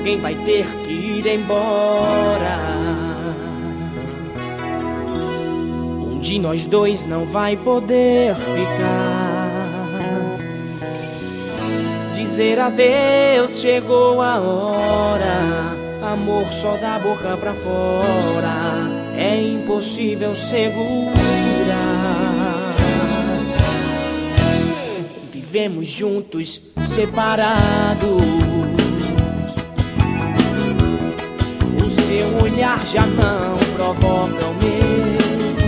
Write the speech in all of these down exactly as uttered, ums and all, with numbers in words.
alguém vai ter que ir embora. Um de nós dois não vai poder ficar. Dizer adeus, chegou a hora. Amor só da boca pra fora, é impossível segurar. Vivemos juntos, separados. O seu olhar já não provoca o meu.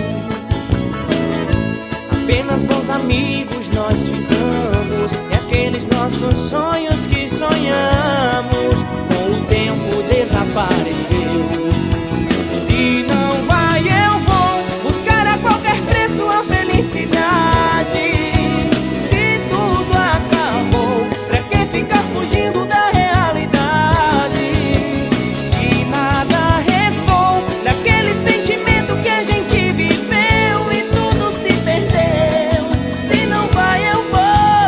Apenas bons amigos nós ficamos, e aqueles nossos sonhos que sonhamos com o tempo desapareceu. Se não vai, eu vou buscar a qualquer preço a felicidade. Se tudo acabou, pra que ficar fugindo da realidade? Se nada restou daquele sentimento que a gente viveu e tudo se perdeu. Se não vai, eu vou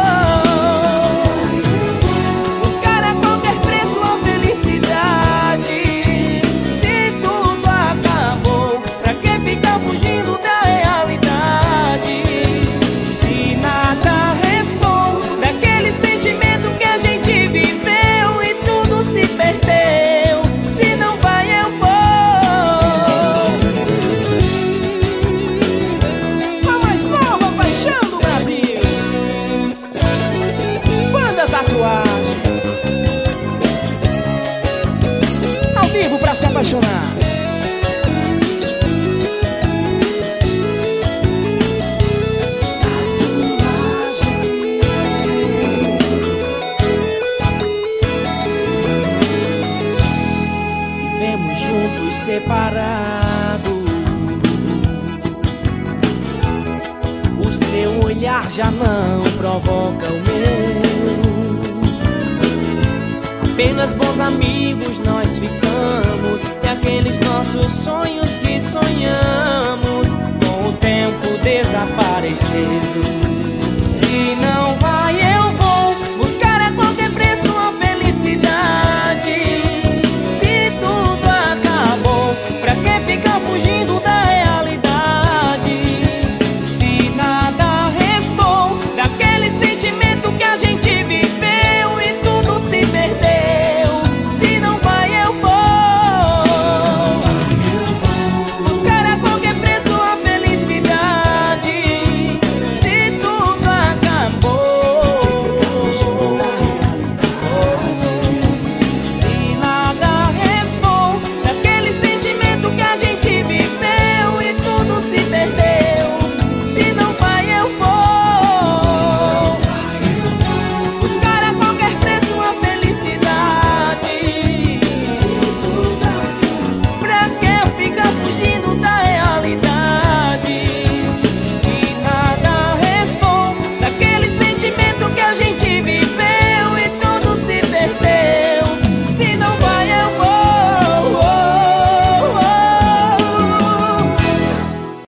buscar a qualquer preço a felicidade. Se tudo acabou, pra que ficar fugindo da realidade? Se nada restou daquele sentimento que a gente viveu e tudo se perdeu. Se não vai, eu vou. A mais nova paixão do Brasil, Banda Tatuagem, ao vivo pra se apaixonar. Vivemos juntos, separados. O seu olhar já não provoca o meu. Apenas bons amigos nós ficamos, e aqueles nossos sonhos que sonhamos com o tempo desapareceram.